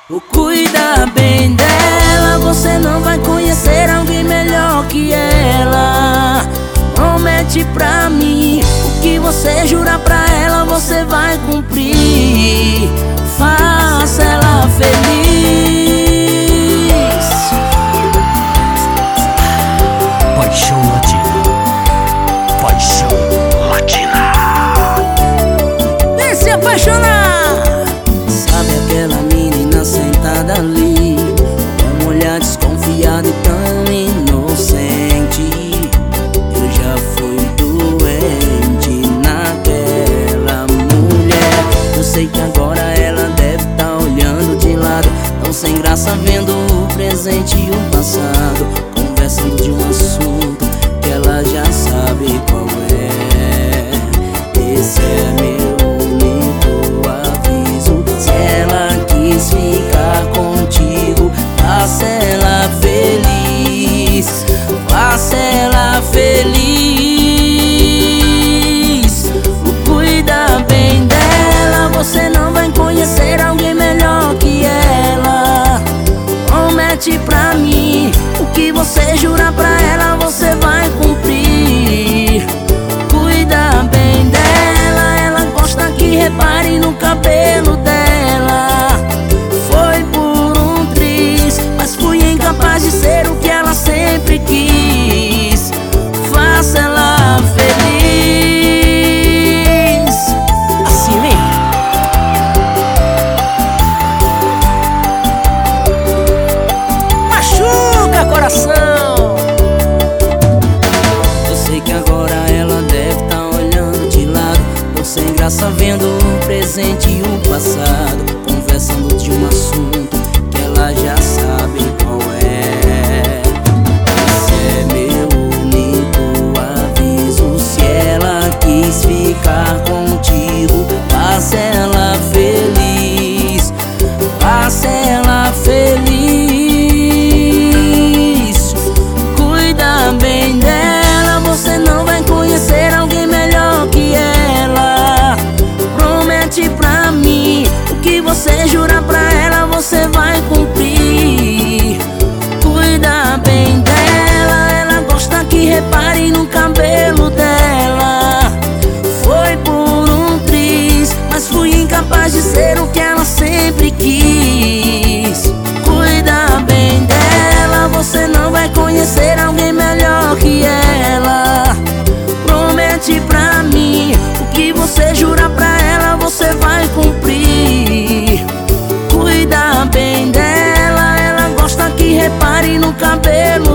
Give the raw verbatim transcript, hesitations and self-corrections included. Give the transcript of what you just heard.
Cuida bem dela, você não vai conhecer alguém melhor que ela. Promete pra mim, o que você jura pra ela você vai cumprir. Faça ela feliz. Paixão Latina. Paixão Latina. Vem se apaixonar. Sabe aquela menina sentada ali, com um olhar desconfiado e tão inocente? Eu já fui doente naquela mulher. Eu sei que agora ela deve tá olhando de lado, tão sem graça vendo o presente e o passado, conversando de um assunto que ela já sabe qual é. Esse é meu único aviso. Se ela quis ficar contigo, faça ela feliz. Faça ela feliz. Cuida bem dela, você não vai conhecer alguém melhor que ela. Promete pra mim, o que você jura pra ela você vai cumprir. Cuida bem dela, ela gosta que repare no cabelo dela. Foi por um triz, mas fui incapaz de ser o que ela sempre quis. Faça ela feliz. Assim vem. Machuca coração. Eu sei que agora ela deve tá olhando de lado, tão sem graça vendo o presente e o passado, conversando de um assunto que ela já sabe qual é. Esse é meu único aviso. Se ela quis ficar contigo, faça ela feliz. Faça ela feliz. Cuida bem dela, você não vai conhecer alguém melhor que ela. Promete pra mim, o que você jura pra ela você vai cumprir. Cuida bem dela, ela gosta que repare no cabelo dela. Foi por um triz, mas fui incapaz de ser o que ela sempre quis. Cuida bem dela, você não vai conhecer alguém melhor que ela. Promete pra mim, o que você jura pra ela você vai cumprir. Cuida bem dela, ela gosta que repare no cabelo